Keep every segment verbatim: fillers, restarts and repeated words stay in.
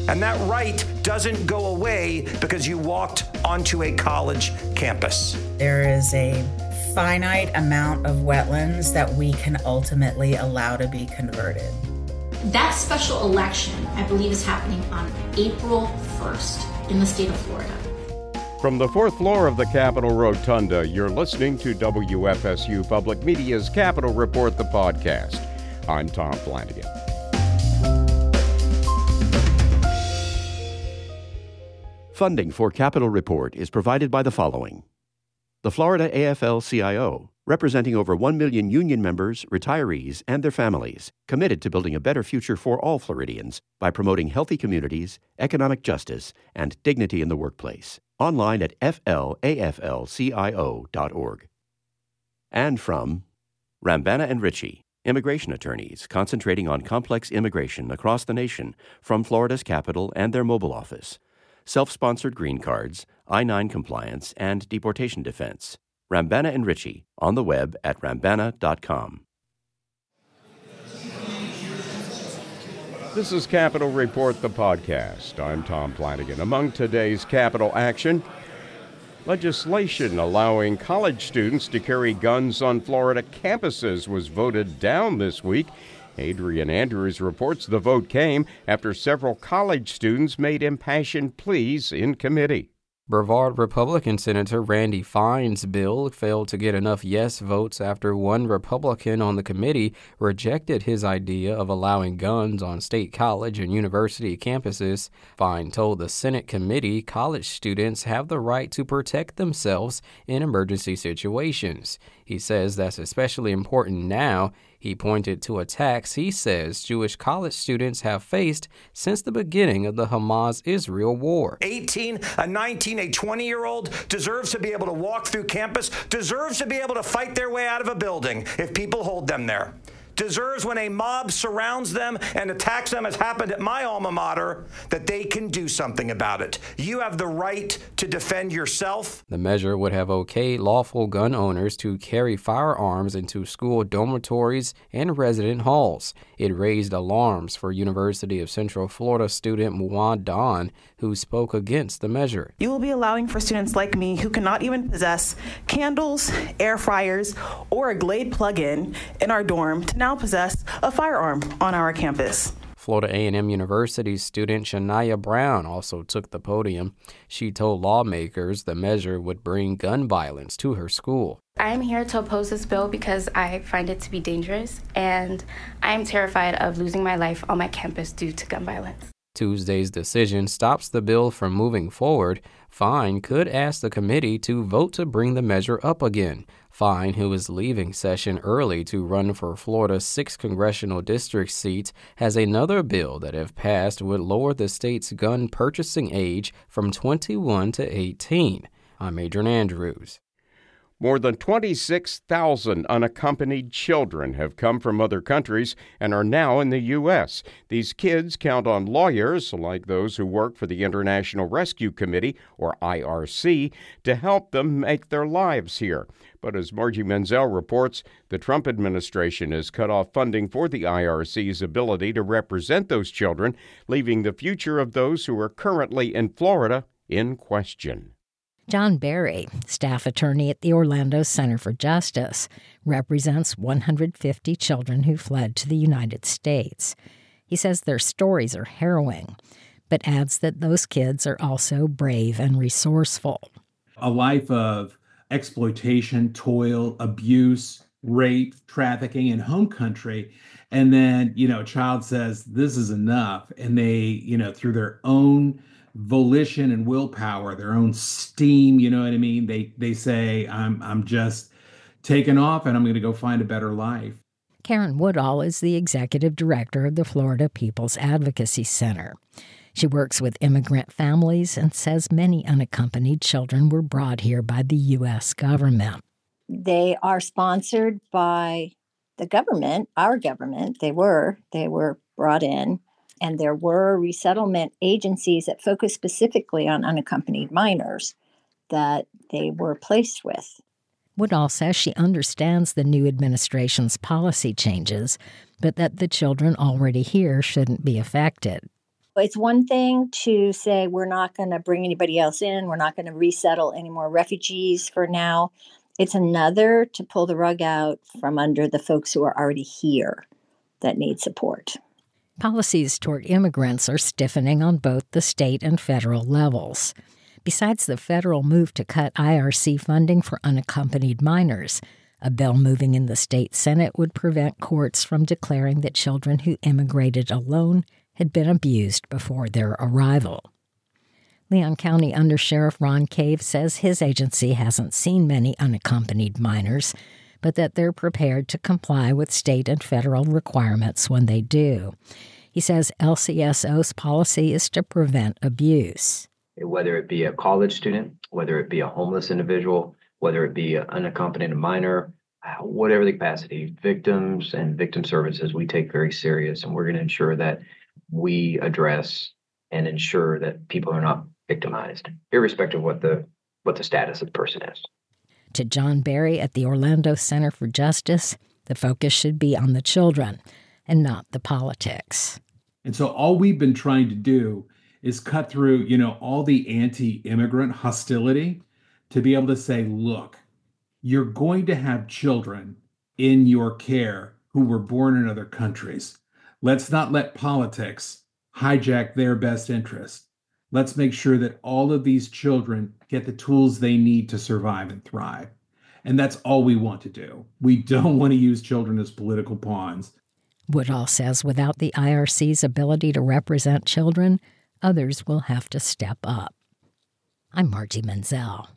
And that right doesn't go away because you walked onto a college campus. There is a finite amount of wetlands that we can ultimately allow to be converted. That special election, I believe, is happening on April first in the state of Florida. From the fourth floor of the Capitol Rotunda, you're listening to W F S U Public Media's Capitol Report, the podcast. I'm Tom Flanagan. Funding for Capitol Report is provided by the following. The Florida A F L C I O, representing over one million union members, retirees, and their families, committed to building a better future for all Floridians by promoting healthy communities, economic justice, and dignity in the workplace. Online at f l a f l c i o dot org. And from Rambana and Ritchie, immigration attorneys concentrating on complex immigration across the nation from Florida's capital and their mobile office. Self-sponsored green cards, I nine compliance, and deportation defense. Rambana and Ritchie, on the web at rambana dot com. This is Capitol Report, the podcast. I'm Tom Flanagan. Among today's Capitol action, legislation allowing college students to carry guns on Florida campuses was voted down this week. Adrian Andrews reports the vote came after several college students made impassioned pleas in committee. Brevard Republican Senator Randy Fine's bill failed to get enough yes votes after one Republican on the committee rejected his idea of allowing guns on state college and university campuses. Fine told the Senate committee college students have the right to protect themselves in emergency situations. He says that's especially important now. He pointed to attacks he says Jewish college students have faced since the beginning of the Hamas-Israel war. eighteen, a nineteen, a twenty-year-old deserves to be able to walk through campus, deserves to be able to fight their way out of a building if people hold them there. Deserves when a mob surrounds them and attacks them, as happened at my alma mater, that they can do something about it. You have the right to defend yourself. The measure would have okayed lawful gun owners to carry firearms into school dormitories and resident halls. It raised alarms for University of Central Florida student Muad Don, who spoke against the measure. You will be allowing for students like me who cannot even possess candles, air fryers, or a Glade plug-in in our dorm to now possess a firearm on our campus. Florida A and M University student Shania Brown also took the podium. She told lawmakers the measure would bring gun violence to her school. I'm here to oppose this bill because I find it to be dangerous, and I'm terrified of losing my life on my campus due to gun violence. Tuesday's decision stops the bill from moving forward. Fine could ask the committee to vote to bring the measure up again. Fine, who is leaving session early to run for Florida's sixth congressional district seat, has another bill that, if passed, would lower the state's gun purchasing age from twenty-one to eighteen. I'm Adrian Andrews. More than twenty-six thousand unaccompanied children have come from other countries and are now in the U S. These kids count on lawyers, like those who work for the International Rescue Committee, or I R C, to help them make their lives here. But as Margie Menzel reports, the Trump administration has cut off funding for the I R C's ability to represent those children, leaving the future of those who are currently in Florida in question. John Berry, staff attorney at the Orlando Center for Justice, represents one hundred fifty children who fled to the United States. He says their stories are harrowing, but adds that those kids are also brave and resourceful. A life of exploitation, toil, abuse, rape, trafficking in home country. And then, you know, a child says, this is enough. And they, you know, through their own volition and willpower, their own steam, you know what I mean? They they say, I'm I'm just taking off and I'm going to go find a better life. Karen Woodall is the executive director of the Florida People's Advocacy Center. She works with immigrant families and says many unaccompanied children were brought here by the U S government. They are sponsored by the government, our government. They were. They were brought in. And there were resettlement agencies that focus specifically on unaccompanied minors that they were placed with. Woodall says she understands the new administration's policy changes, but that the children already here shouldn't be affected. It's one thing to say we're not going to bring anybody else in, we're not going to resettle any more refugees for now. It's another to pull the rug out from under the folks who are already here that need support. Policies toward immigrants are stiffening on both the state and federal levels. Besides the federal move to cut I R C funding for unaccompanied minors, a bill moving in the state Senate would prevent courts from declaring that children who immigrated alone had been abused before their arrival. Leon County Undersheriff Ron Cave says his agency hasn't seen many unaccompanied minors, but that they're prepared to comply with state and federal requirements when they do. He says L C S O's policy is to prevent abuse. Whether it be a college student, whether it be a homeless individual, whether it be an unaccompanied minor, whatever the capacity, victims and victim services we take very serious, and we're going to ensure that we address and ensure that people are not victimized, irrespective of what the what the status of the person is. To John Barry at the Orlando Center for Justice, the focus should be on the children and not the politics. And so all we've been trying to do is cut through, you know, all the anti-immigrant hostility to be able to say, look, you're going to have children in your care who were born in other countries. Let's not let politics hijack their best interest. Let's make sure that all of these children get the tools they need to survive and thrive. And that's all we want to do. We don't want to use children as political pawns. Woodall says without the I R C's ability to represent children, others will have to step up. I'm Margie Menzel.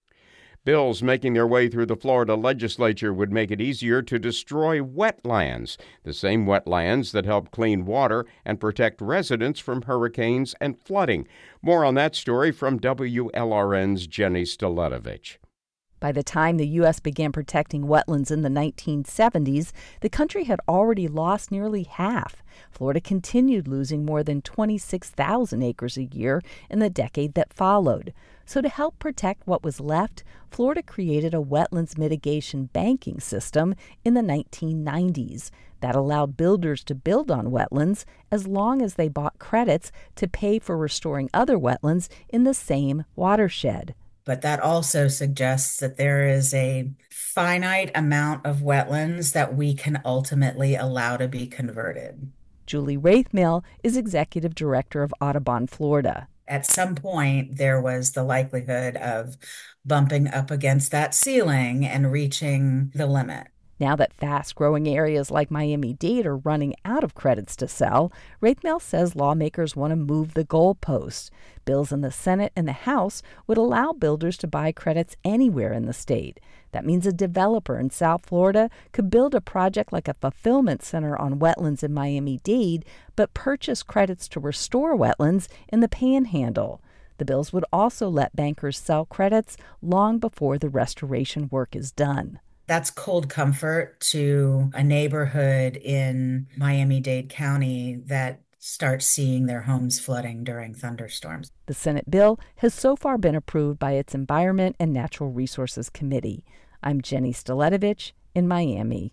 Bills making their way through the Florida legislature would make it easier to destroy wetlands, the same wetlands that help clean water and protect residents from hurricanes and flooding. More on that story from W L R N's Jenny Staletovich. By the time the U S began protecting wetlands in the nineteen seventies, the country had already lost nearly half. Florida continued losing more than twenty-six thousand acres a year in the decade that followed. So to help protect what was left, Florida created a wetlands mitigation banking system in the nineteen nineties that allowed builders to build on wetlands as long as they bought credits to pay for restoring other wetlands in the same watershed. But that also suggests that there is a finite amount of wetlands that we can ultimately allow to be converted. Julie Wraithmill is executive director of Audubon, Florida. At some point, there was the likelihood of bumping up against that ceiling and reaching the limit. Now that fast-growing areas like Miami-Dade are running out of credits to sell, Wraithmill says lawmakers want to move the goalposts. Bills in the Senate and the House would allow builders to buy credits anywhere in the state. That means a developer in South Florida could build a project like a fulfillment center on wetlands in Miami-Dade, but purchase credits to restore wetlands in the Panhandle. The bills would also let bankers sell credits long before the restoration work is done. That's cold comfort to a neighborhood in Miami-Dade County that starts seeing their homes flooding during thunderstorms. The Senate bill has so far been approved by its Environment and Natural Resources Committee. I'm Jenny Staletovich in Miami.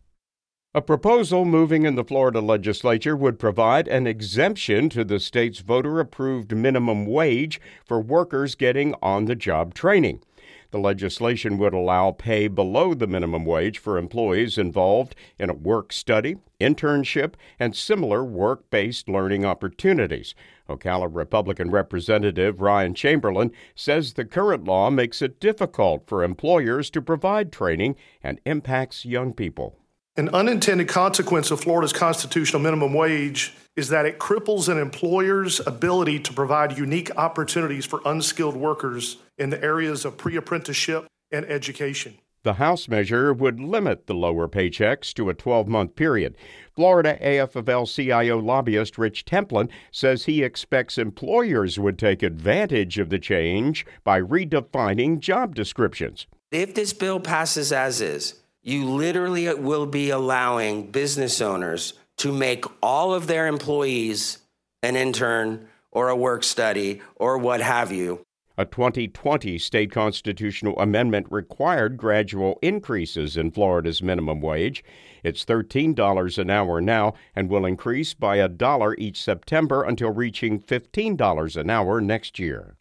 A proposal moving in the Florida legislature would provide an exemption to the state's voter-approved minimum wage for workers getting on-the-job training. The legislation would allow pay below the minimum wage for employees involved in a work-study, internship, and similar work-based learning opportunities. Ocala Republican Representative Ryan Chamberlain says the current law makes it difficult for employers to provide training and impacts young people. An unintended consequence of Florida's constitutional minimum wage is that it cripples an employer's ability to provide unique opportunities for unskilled workers in the areas of pre-apprenticeship and education. The House measure would limit the lower paychecks to a twelve-month period. Florida A F L C I O lobbyist Rich Templin says he expects employers would take advantage of the change by redefining job descriptions. If this bill passes as is, you literally will be allowing business owners to make all of their employees an intern or a work study or what have you. A twenty twenty state constitutional amendment required gradual increases in Florida's minimum wage. It's thirteen dollars an hour now and will increase by a dollar each September until reaching fifteen dollars an hour next year.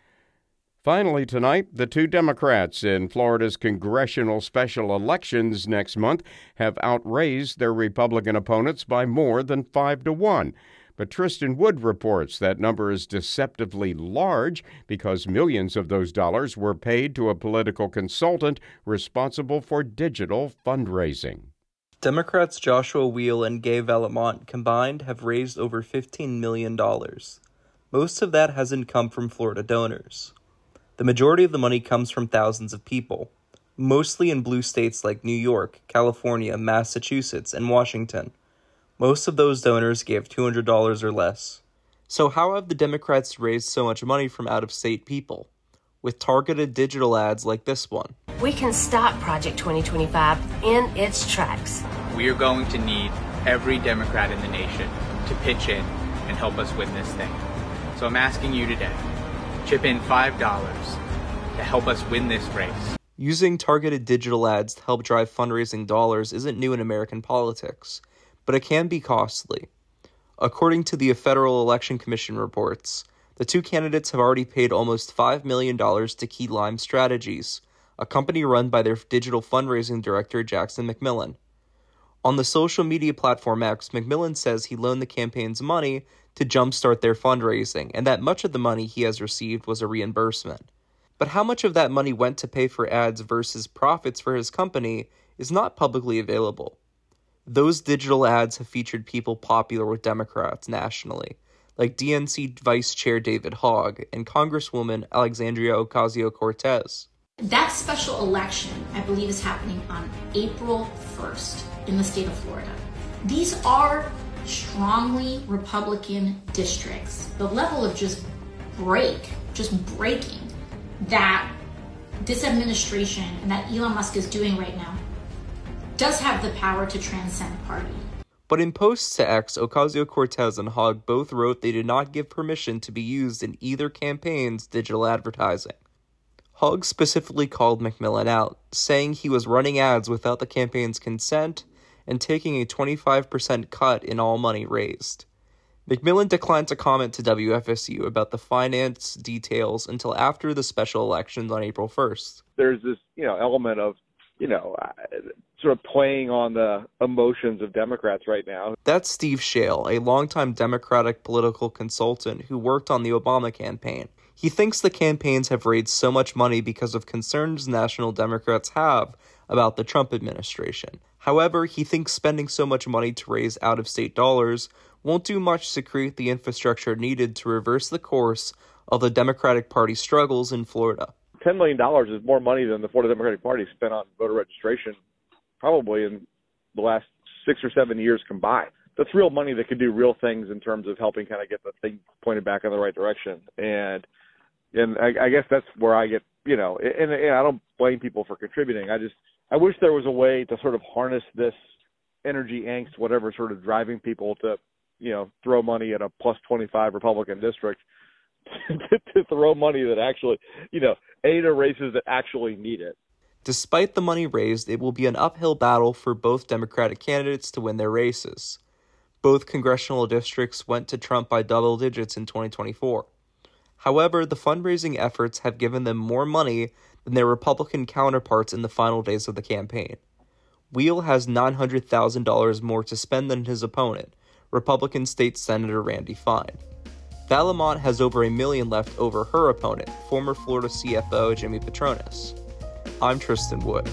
Finally tonight, the two Democrats in Florida's congressional special elections next month have outraised their Republican opponents by more than five to one. But Tristan Wood reports that number is deceptively large because millions of those dollars were paid to a political consultant responsible for digital fundraising. Democrats Joshua Weil and Gay Vallemont combined have raised over fifteen million dollars. Most of that hasn't come from Florida donors. The majority of the money comes from thousands of people, mostly in blue states like New York, California, Massachusetts, and Washington. Most of those donors gave two hundred dollars or less. So how have the Democrats raised so much money from out-of-state people? With targeted digital ads like this one. We can stop Project twenty twenty-five in its tracks. We are going to need every Democrat in the nation to pitch in and help us win this thing. So I'm asking you today, chip in five dollars to help us win this race. Using targeted digital ads to help drive fundraising dollars isn't new in American politics, but it can be costly. According to the Federal Election Commission reports, the two candidates have already paid almost five million dollars to Key Lime Strategies, a company run by their digital fundraising director, Jackson McMillan. On the social media platform X, McMillan says he loaned the campaigns money to jumpstart their fundraising, and that much of the money he has received was a reimbursement. But how much of that money went to pay for ads versus profits for his company is not publicly available. Those digital ads have featured people popular with Democrats nationally, like D N C Vice Chair David Hogg and Congresswoman Alexandria Ocasio-Cortez. That special election, I believe, is happening on April first in the state of Florida. These are strongly Republican districts. The level of just break, just breaking that this administration and that Elon Musk is doing right now does have the power to transcend party. But in posts to X, Ocasio-Cortez and Hogg both wrote they did not give permission to be used in either campaign's digital advertising. Hogg specifically called McMillan out, saying he was running ads without the campaign's consent and taking a twenty-five percent cut in all money raised. McMillan declined to comment to W F S U about the finance details until after the special elections on April first. There's this, you know, element of, you know, sort of playing on the emotions of Democrats right now. That's Steve Shale, a longtime Democratic political consultant who worked on the Obama campaign. He thinks the campaigns have raised so much money because of concerns national Democrats have about the Trump administration. However, he thinks spending so much money to raise out-of-state dollars won't do much to create the infrastructure needed to reverse the course of the Democratic Party's struggles in Florida. ten million dollars is more money than the Florida Democratic Party spent on voter registration probably in the last six or seven years combined. That's real money that could do real things in terms of helping kind of get the thing pointed back in the right direction. And and I, I guess that's where I get, you know, and, and I don't blame people for contributing. I just, I wish there was a way to sort of harness this energy, angst, whatever, sort of driving people to, you know, throw money at a plus twenty-five Republican district to, to throw money that actually, you know, aid to races that actually need it. Despite the money raised, it will be an uphill battle for both Democratic candidates to win their races. Both congressional districts went to Trump by double digits in twenty twenty-four. However, the fundraising efforts have given them more money than their Republican counterparts in the final days of the campaign. Weil has nine hundred thousand dollars more to spend than his opponent, Republican State Senator Randy Fine. Vallemont has over a million left over her opponent, former Florida C F O Jimmy Patronis. I'm Tristan Wood.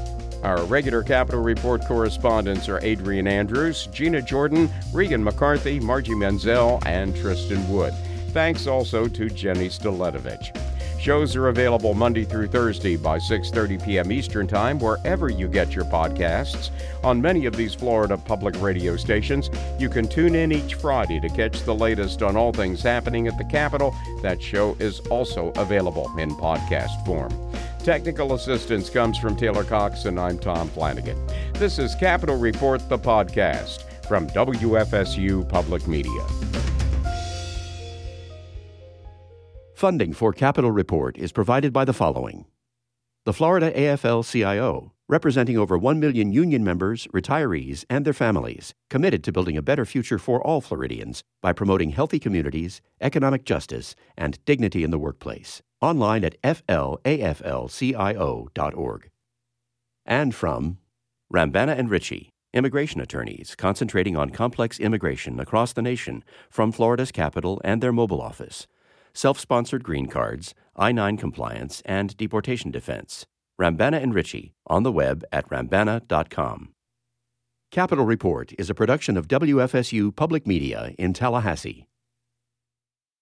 Our regular Capitol Report correspondents are Adrian Andrews, Gina Jordan, Regan McCarthy, Margie Menzel, and Tristan Wood. Thanks also to Jenny Staletovich. Shows are available Monday through Thursday by six thirty p.m. Eastern Time, wherever you get your podcasts. On many of these Florida public radio stations, you can tune in each Friday to catch the latest on all things happening at the Capitol. That show is also available in podcast form. Technical assistance comes from Taylor Cox, and I'm Tom Flanagan. This is Capitol Report, the podcast from W F S U Public Media. Funding for Capitol Report is provided by the following: the Florida A F L C I O, representing over one million union members, retirees, and their families, committed to building a better future for all Floridians by promoting healthy communities, economic justice, and dignity in the workplace. Online at f l a f l c i o dot org. And from Rambana and Ritchie, immigration attorneys concentrating on complex immigration across the nation from Florida's capital and their mobile office, self-sponsored green cards, I nine compliance, and deportation defense. Rambana and Ritchie, on the web at rambana dot com. Capitol Report is a production of W F S U Public Media in Tallahassee.